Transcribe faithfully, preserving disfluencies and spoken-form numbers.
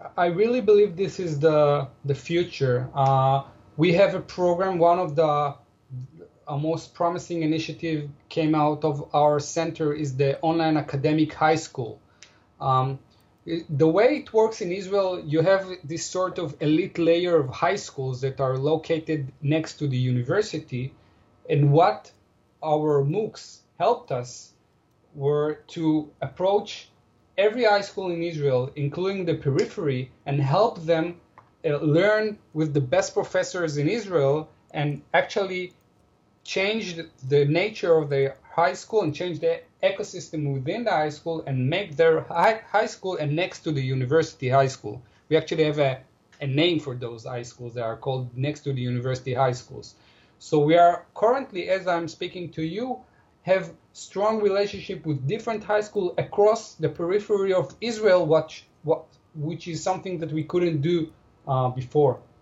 I really believe this is the the future. Uh, we have a program. One of the uh, most promising initiative came out of our center is the online academic high school. Um, it- the way it works in Israel, you have this sort of elite layer of high schools that are located next to the university, and what our MOOCs helped us were to approach every high school in Israel, including the periphery, and help them uh, learn with the best professors in Israel and actually change the nature of the high school and change the ecosystem within the high school and make their high, high school and next to the university high school. We actually have a, a name for those high schools that are called next to the university high schools. So we are currently, as I'm speaking to you, have strong relationship with different high schools across the periphery of Israel, which, what, which is something that we couldn't do uh, before.